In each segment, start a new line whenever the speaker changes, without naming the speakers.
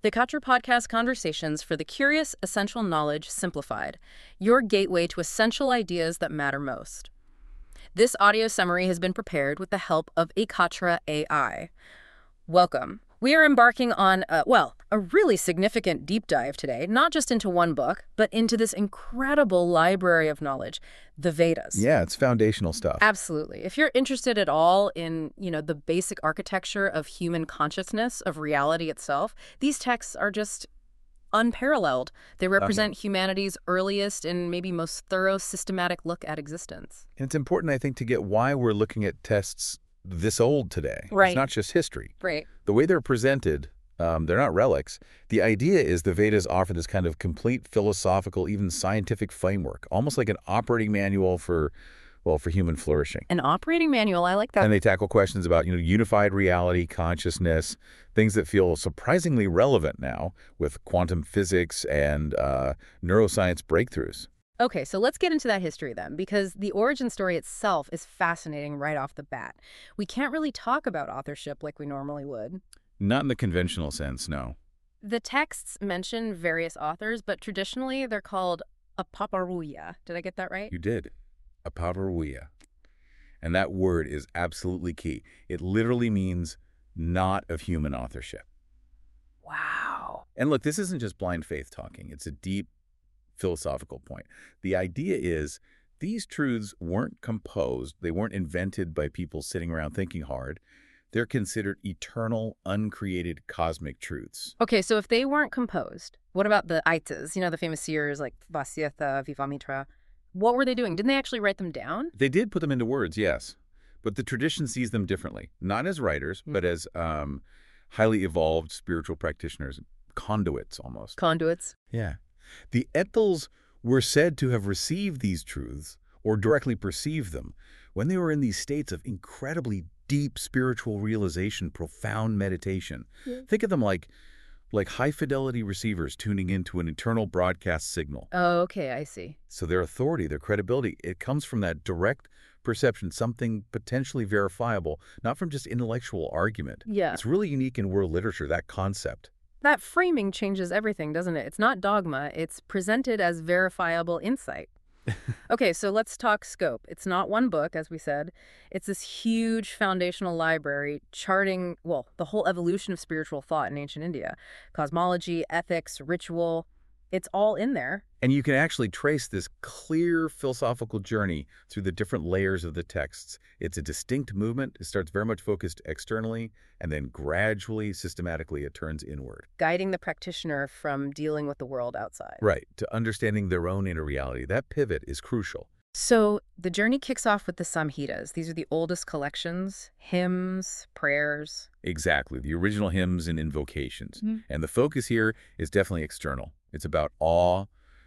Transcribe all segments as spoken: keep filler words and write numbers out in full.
Vikatra Podcast Conversations for the Curious, Essential Knowledge Simplified, your gateway to essential ideas that matter most. This audio summary has been prepared with the help of Ekatra A I. Welcome. We are embarking on, a, well, a really significant deep dive today, not just into one book, but into this incredible library of knowledge, the Vedas.
Yeah, it's foundational stuff.
Absolutely. If you're interested at all in, you know, the basic architecture of human consciousness, of reality itself, these texts are just unparalleled. They represent
Nothing.
humanity's earliest and maybe most thorough systematic look at existence.
And it's important, I think, to get why we're looking at texts this old today.
Right.
It's not just history.
Right.
The way they're presented, um, they're not relics. The idea is the Vedas offer this kind of complete philosophical, even scientific framework, almost like an operating manual for, well, for human flourishing.
An operating manual, I like that.
And they tackle questions about, you know, unified reality, consciousness, things that feel surprisingly relevant now with quantum physics and uh, neuroscience breakthroughs.
Okay, so let's get into that history then, because the origin story itself is fascinating right off the bat. We can't really talk about authorship like we normally would.
Not in the conventional sense, no.
The texts mention various authors, but traditionally they're called apaparuya. Did I get that right?
You did. Apaparuya. And that word is absolutely key. It literally means not of human authorship.
Wow.
And look, this isn't just blind faith talking. It's a deep philosophical point. The idea is these truths weren't composed. They weren't invented by people sitting around thinking hard. They're considered eternal, uncreated cosmic truths.
Okay, so if they weren't composed, what about the Aitas, you know, the famous seers like Vasiyatha, Vivamitra? What were they doing? Didn't they actually write them down?
They did put them into words, yes. But the tradition sees them differently. Not as writers, mm-hmm. but as um, highly evolved spiritual practitioners, conduits almost.
Conduits.
Yeah. The Etals were said to have received these truths or directly perceived them when they were in these states of incredibly deep spiritual realization, profound meditation. Yeah. Think of them like like high-fidelity receivers tuning into an internal broadcast signal.
Oh, okay, I see.
So their authority, their credibility, it comes from that direct perception, something potentially verifiable, not from just intellectual argument.
Yeah.
It's really unique in world literature, that concept.
That framing changes everything, doesn't it? It's not dogma. It's presented as verifiable insight. Okay, so let's talk scope. It's not one book, as we said. It's this huge foundational library charting, well, the whole evolution of spiritual thought in ancient India. Cosmology, ethics, ritual. It's all in there.
And you can actually trace this clear philosophical journey through the different layers of the texts. It's a distinct movement. It starts very much focused externally, and then gradually, systematically, it turns inward.
Guiding the practitioner from dealing with the world outside.
Right, to understanding their own inner reality. That pivot is crucial.
So the journey kicks off with the Samhitas. These are the oldest collections, hymns, prayers.
Exactly, the original hymns and invocations.
Mm-hmm.
And the focus here is definitely external. It's about awe,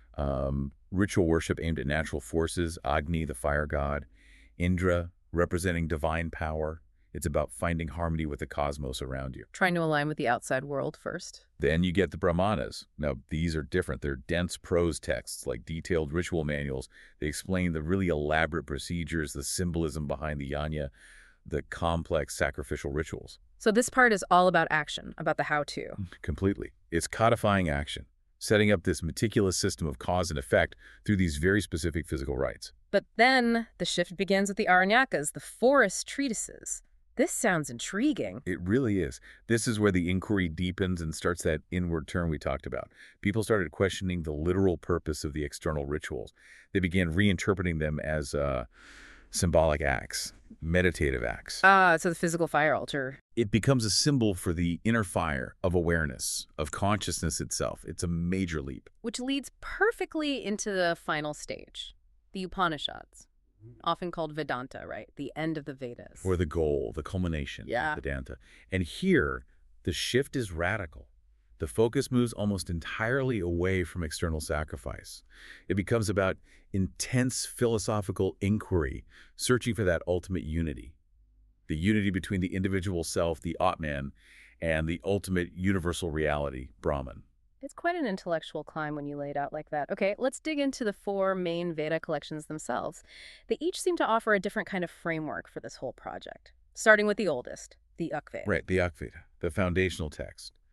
um, ritual worship aimed at natural forces, Agni, the fire god, Indra, representing divine power. It's about finding harmony with the cosmos around you.
Trying to align with the outside world first.
Then you get the Brahmanas. Now, these are different. They're dense prose texts, like detailed ritual manuals. They explain the really elaborate procedures, the symbolism behind the yajna, the complex sacrificial rituals.
So this part is all about action, about the how-to.
Completely. It's codifying action, setting up this meticulous system of cause and effect through these very specific physical rites.
But then the shift begins with the Aranyakas, the forest treatises. This sounds intriguing.
It really is. This is where the inquiry deepens and starts that inward turn we talked about. People started questioning the literal purpose of the external rituals. They began reinterpreting them as uh, symbolic acts, meditative acts.
Ah, so the physical fire altar.
It becomes a symbol for the inner fire of awareness, of consciousness itself. It's a major leap.
Which leads perfectly into the final stage, the Upanishads. Often called Vedanta, right? The end of the Vedas.
Or the goal, the culmination
yeah.
of Vedanta. And here, the shift is radical. The focus moves almost entirely away from external sacrifice. It becomes about intense philosophical inquiry, searching for that ultimate unity. The unity between the individual self, the Atman, and the ultimate universal reality, Brahman.
It's quite an intellectual climb when you lay it out like that. Okay, let's dig into the four main Veda collections themselves. They each seem to offer a different kind of framework for this whole project, starting with the oldest, the Rig Veda.
Right, the Rig Veda, the foundational text.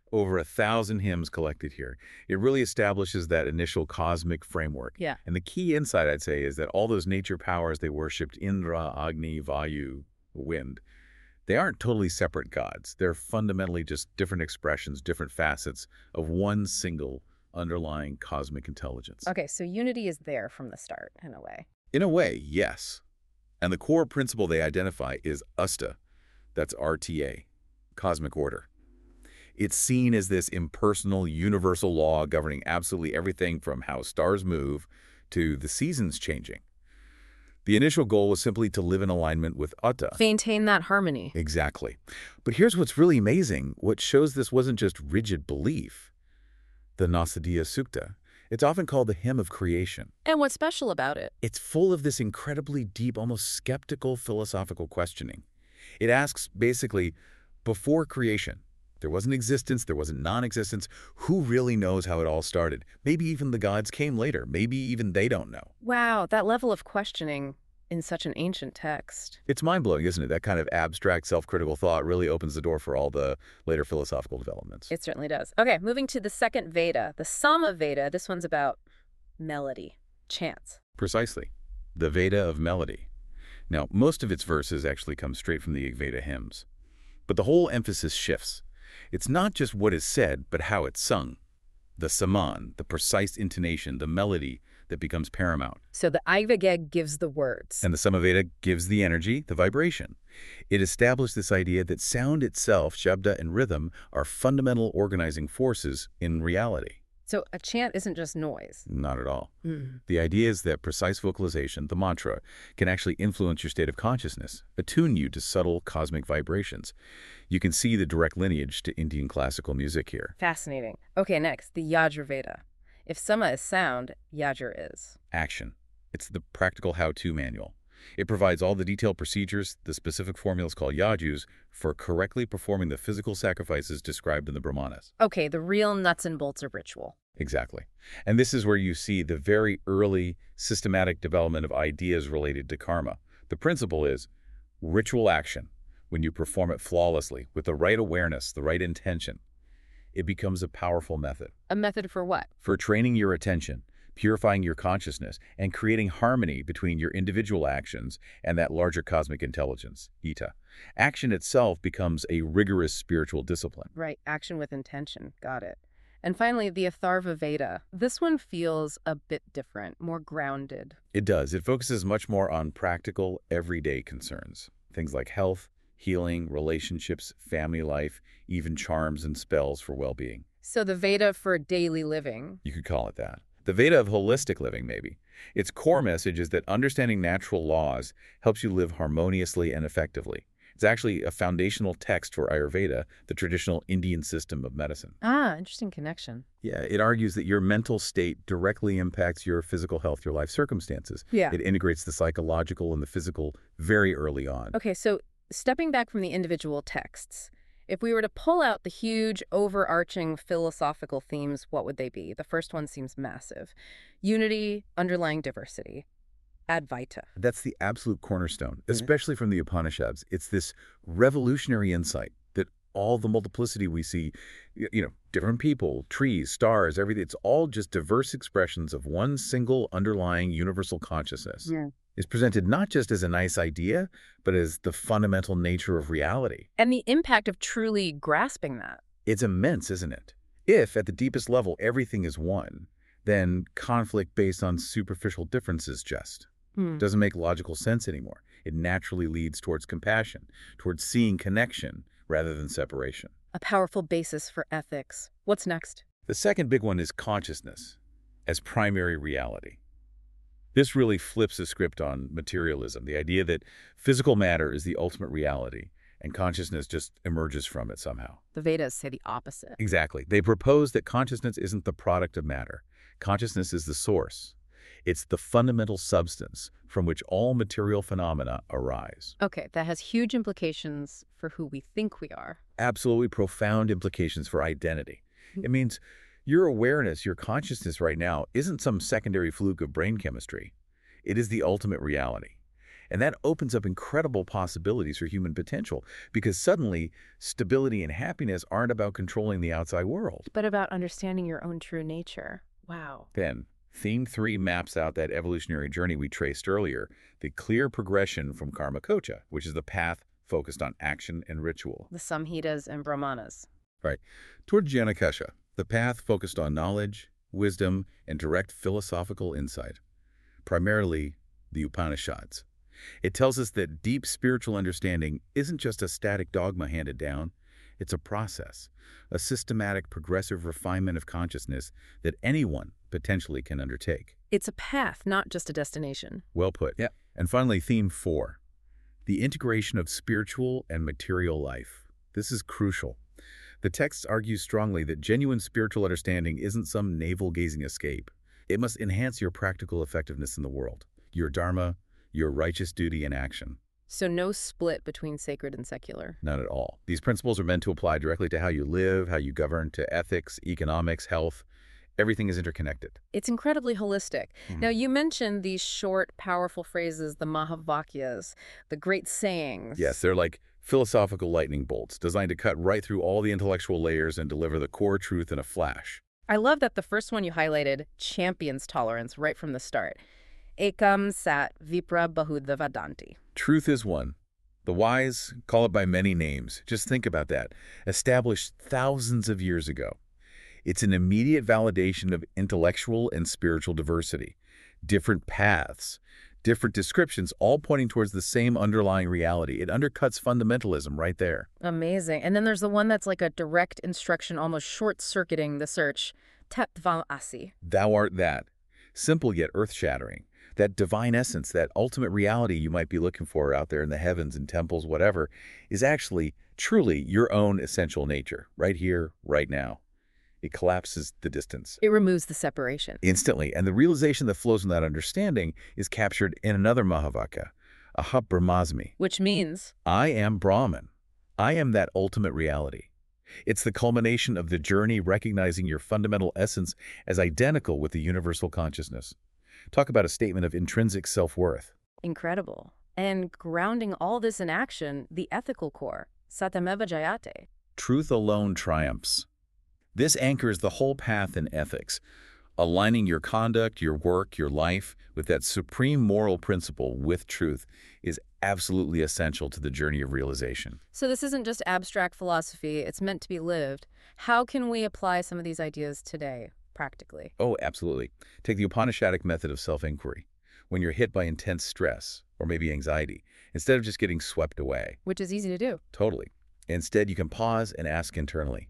Over a thousand hymns collected here. It really establishes that initial cosmic framework.
Yeah.
And the key insight, I'd say, is that all those nature powers they worshipped, Indra, Agni, Vayu, wind, they aren't totally separate gods. They're fundamentally just different expressions, different facets of one single underlying cosmic intelligence.
Okay, so unity is there from the start, in a way.
In a way, yes. And the core principle they identify is Usta. That's R T A, cosmic order. It's seen as this impersonal, universal law governing absolutely everything from how stars move to the seasons changing. The initial goal was simply to live in alignment with Uta.
Maintain that harmony.
Exactly. But here's what's really amazing. What shows this wasn't just rigid belief. The Nasadiya Sukta. It's often called the hymn of creation.
And what's special about it?
It's full of this incredibly deep, almost skeptical philosophical questioning. It asks, basically, before creation, there wasn't existence, there wasn't non-existence. Who really knows how it all started? Maybe even the gods came later. Maybe even they don't know.
Wow, that level of questioning in such an ancient text.
It's mind-blowing, isn't it? That kind of abstract, self-critical thought really opens the door for all the later philosophical developments.
It certainly does. Okay, moving to the second Veda, the Sama Veda. This one's about melody, chants.
Precisely. The Veda of melody. Now, most of its verses actually come straight from the Rigveda hymns. But the whole emphasis shifts. It's not just what is said, but how it's sung. The saman, the precise intonation, the melody that becomes paramount.
So the Rigveda gives the words.
And the Samaveda gives the energy, the vibration. It established this idea that sound itself, shabda and rhythm, are fundamental organizing forces in reality.
So a chant isn't just noise.
Not at all.
Mm.
The idea is that precise vocalization, the mantra, can actually influence your state of consciousness, attune you to subtle cosmic vibrations. You can see the direct lineage to Indian classical music here.
Fascinating. Okay, next, the Yajurveda. If Sama is sound, Yajur is.
Action. It's the practical how-to manual. It provides all the detailed procedures, the specific formulas called yajus, for correctly performing the physical sacrifices described in the Brahmanas.
Okay, the real nuts and bolts of ritual.
Exactly. And this is where you see the very early systematic development of ideas related to karma. The principle is ritual action. When you perform it flawlessly, with the right awareness, the right intention, it becomes a powerful method.
A method for what?
For training your attention, purifying your consciousness, and creating harmony between your individual actions and that larger cosmic intelligence, Ita. Action itself becomes a rigorous spiritual discipline.
Right, action with intention. Got it. And finally, the Atharva Veda. This one feels a bit different, more grounded.
It does. It focuses much more on practical, everyday concerns. Things like health, healing, relationships, family life, even charms and spells for well-being.
So the Veda for daily living.
You could call it that. The Veda of holistic living, maybe. Its core message is that understanding natural laws helps you live harmoniously and effectively. It's actually a foundational text for Ayurveda, the traditional Indian system of medicine.
Ah, interesting connection.
Yeah, it argues that your mental state directly impacts your physical health, your life circumstances.
Yeah.
It integrates the psychological and the physical very early on.
Okay, so stepping back from the individual texts, if we were to pull out the huge, overarching philosophical themes, what would they be? The first one seems massive. Unity, underlying diversity. Advaita.
That's the absolute cornerstone, especially from the Upanishads. It's this revolutionary insight that all the multiplicity we see, you know, different people, trees, stars, everything, it's all just diverse expressions of one single underlying universal consciousness.
Yeah.
Is presented not just as a nice idea, but as the fundamental nature of reality.
And the impact of truly grasping that.
It's immense, isn't it? If, at the deepest level, everything is one, then conflict based on superficial differences just
Hmm.
doesn't make logical sense anymore. It naturally leads towards compassion, towards seeing connection rather than separation.
A powerful basis for ethics. What's next?
The second big one is consciousness as primary reality. This really flips the script on materialism, the idea that physical matter is the ultimate reality and consciousness just emerges from it somehow.
The Vedas say the opposite.
Exactly. They propose that consciousness isn't the product of matter. Consciousness is the source. It's the fundamental substance from which all material phenomena arise.
Okay, that has huge implications for who we think we are.
Absolutely profound implications for identity. It means your awareness, your consciousness right now isn't some secondary fluke of brain chemistry. It is the ultimate reality. And that opens up incredible possibilities for human potential because suddenly stability and happiness aren't about controlling the outside world.
But about understanding your own true nature. Wow.
Then, theme three maps out that evolutionary journey we traced earlier, the clear progression from Karma Kocha, which is the path focused on action and ritual.
The Samhitas and Brahmanas.
Right. Toward Jnana-Kocha, the path focused on knowledge, wisdom, and direct philosophical insight, primarily the Upanishads. It tells us that deep spiritual understanding isn't just a static dogma handed down. It's a process, a systematic, progressive refinement of consciousness that anyone potentially can undertake.
It's a path, not just a destination.
Well put. Yeah. And finally, theme four, the integration of spiritual and material life. This is crucial. The text argues strongly that genuine spiritual understanding isn't some navel-gazing escape. It must enhance your practical effectiveness in the world, your dharma, your righteous duty and action.
So no split between sacred and secular.
Not at all. These principles are meant to apply directly to how you live, how you govern, to ethics, economics, health. Everything is interconnected.
It's incredibly holistic.
Mm-hmm.
Now, you mentioned these short, powerful phrases, the Mahavakyas, the great sayings.
Yes, they're like philosophical lightning bolts, designed to cut right through all the intellectual layers and deliver the core truth in a flash.
I love that the first one you highlighted champions tolerance right from the start. Ekam sat vipra bahudha vadanti.
Truth is one. The wise call it by many names. Just think about that. Established thousands of years ago. It's an immediate validation of intellectual and spiritual diversity. Different paths, different descriptions, all pointing towards the same underlying reality. It undercuts fundamentalism right there.
Amazing. And then there's the one that's like a direct instruction, almost short-circuiting the search. Tattvam asi.
Thou art that. Simple yet earth-shattering. That divine essence, that ultimate reality you might be looking for out there in the heavens and temples, whatever, is actually, truly your own essential nature, right here, right now. It collapses the distance.
It removes the separation.
Instantly. And the realization that flows from that understanding is captured in another Mahavakya, Aham Brahmasmi.
Which means?
I am Brahman. I am that ultimate reality. It's the culmination of the journey recognizing your fundamental essence as identical with the universal consciousness. Talk about a statement of intrinsic self-worth.
Incredible. And grounding all this in action, the ethical core, Satyameva Jayate.
Truth alone triumphs. This anchors the whole path in ethics, aligning your conduct, your work, your life with that supreme moral principle with truth is absolutely essential to the journey of realization.
So this isn't just abstract philosophy, it's meant to be lived. How can we apply some of these ideas today, practically?
Oh, absolutely. Take the Upanishadic method of self-inquiry. When you're hit by intense stress, or maybe anxiety, instead of just getting swept away.
Which is easy to do.
Totally. Instead, you can pause and ask internally,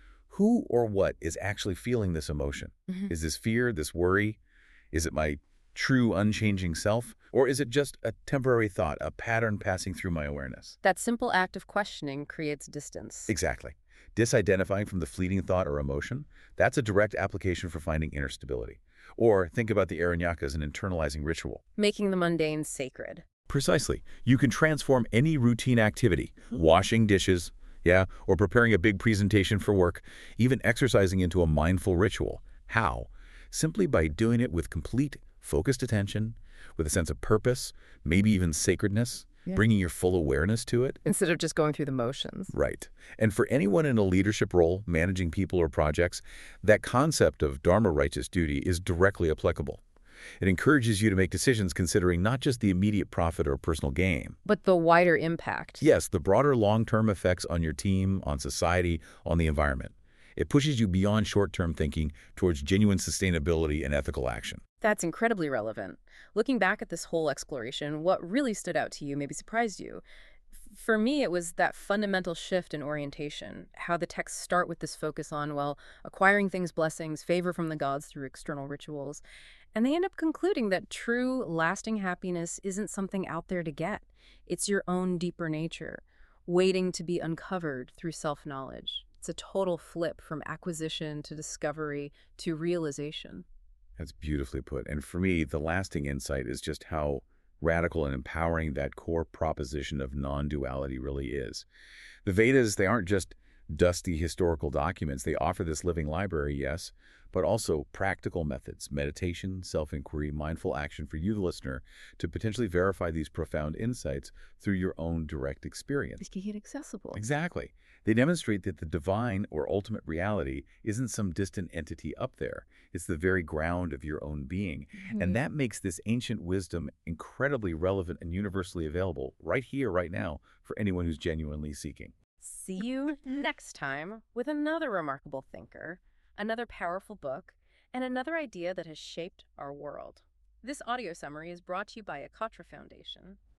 who or what is actually feeling this emotion?
Mm-hmm.
Is this fear, this worry? Is it my true unchanging self? Or is it just a temporary thought, a pattern passing through my awareness?
That simple act of questioning creates distance.
Exactly. Disidentifying from the fleeting thought or emotion, that's a direct application for finding inner stability. Or think about the Aranyaka as an internalizing ritual.
Making the mundane sacred.
Precisely. You can transform any routine activity, washing dishes, yeah, or preparing a big presentation for work, even exercising into a mindful ritual. How? Simply by doing it with complete, focused attention, with a sense of purpose, maybe even sacredness, yeah. Bringing your full awareness to it.
Instead of just going through the motions.
Right. And for anyone in a leadership role, managing people or projects, that concept of Dharma righteous duty is directly applicable. It encourages you to make decisions considering not just the immediate profit or personal gain,
but the wider impact.
Yes, the broader long-term effects on your team, on society, on the environment. It pushes you beyond short-term thinking towards genuine sustainability and ethical action.
That's incredibly relevant. Looking back at this whole exploration, what really stood out to you, maybe surprised you? For me, it was that fundamental shift in orientation, how the texts start with this focus on, well, acquiring things, blessings, favor from the gods through external rituals. And they end up concluding that true, lasting happiness isn't something out there to get. It's your own deeper nature, waiting to be uncovered through self-knowledge. It's a total flip from acquisition to discovery to realization.
That's beautifully put. And for me, the lasting insight is just how radical and empowering that core proposition of non-duality really is. The Vedas, they aren't just dusty historical documents. They offer this living library, yes, but also practical methods, meditation, self-inquiry, mindful action for you, the listener, to potentially verify these profound insights through your own direct experience.
Making it accessible.
Exactly. They demonstrate that the divine or ultimate reality isn't some distant entity up there. It's the very ground of your own being.
Mm-hmm.
And that makes this ancient wisdom incredibly relevant and universally available right here, right now, for anyone who's genuinely seeking.
See you next time with another remarkable thinker, another powerful book, and another idea that has shaped our world. This audio summary is brought to you by Akatra Foundation.